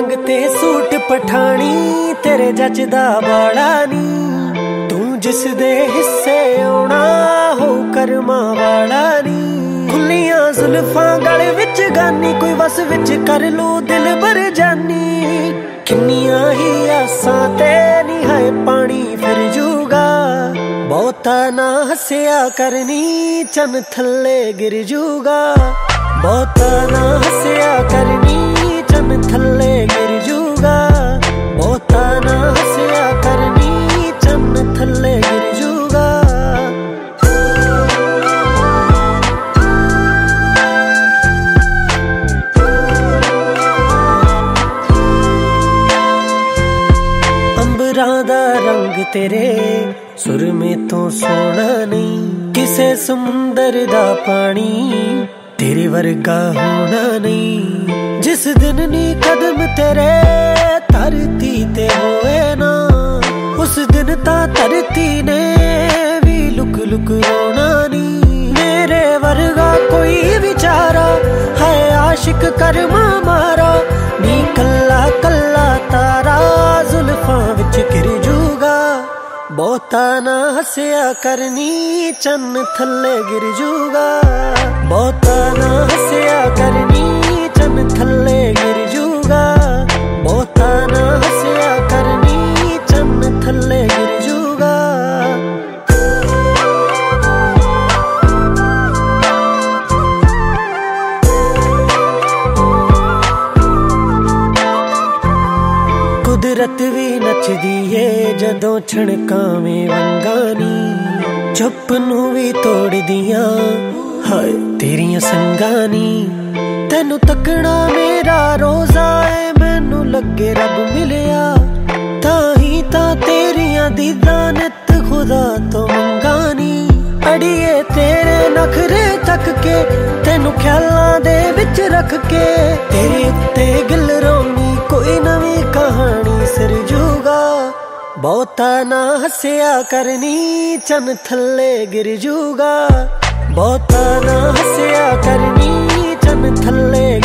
रंग ते सूट पठानी तेरे जचदा बाड़ा नी। तू जिस दे हिस्से आउणा हो करमा वाला नी। खुलियां जुल्फां गल विच गानी कोई बस विच कर लू दिल भर जानी। किन्नियां ही आसां ते नी है पानी फिर जूगा। बहुता ना हसिया करनी चन थल्ले गिर जूगा। बहुता ना हसिया करनी चन थल्ले गिर जूगा। बहुता ना हसिया करनी चन थल्ले गिर जूगा। अंबरां दा रंग तेरे सुर में तो सोना नहीं। किसे समुंदर दा पानी तेरे वर्गा होना नहीं। जिस दिन नी कदम तेरे धरती ते होए ना उस दिन ता धरती ने भी लुक लुक रोना नहीं। मेरे वर्गा कोई बेचारा है आशिक कर्मा मारा नी। कल्ला कल्ला तारा जुल्फां विच गिर जूगा। बहुता ना हसिया करनी चन थल्ले गिर जूगा। बहुता ना हसिया करनी चन थल्ले गिर जूगा। बहुता ना हसिया करनी चन थल्ले गिर जूगा। कुदरत भी नचदी है जदों छणकावें वंगानी। चुप नू भी तोड़ दियां हाय तेरियां संगानी। तेनू तकना मेरा रोजा है मैनू लगे रब मिलिया। ताही ता तेरियां दीदां नित खुदा तो मंगानी। अड़िए तेरे नखरे तक के तेनू ख्यालां दे विच रख के। तेरे उत्ते गिल रोनी कोई नवी कहानी सिर जूगा। बहुता ना हसिया करनी चन थल्ले गिर जूगा। बहुता ना हसिया करनी चन थल्ले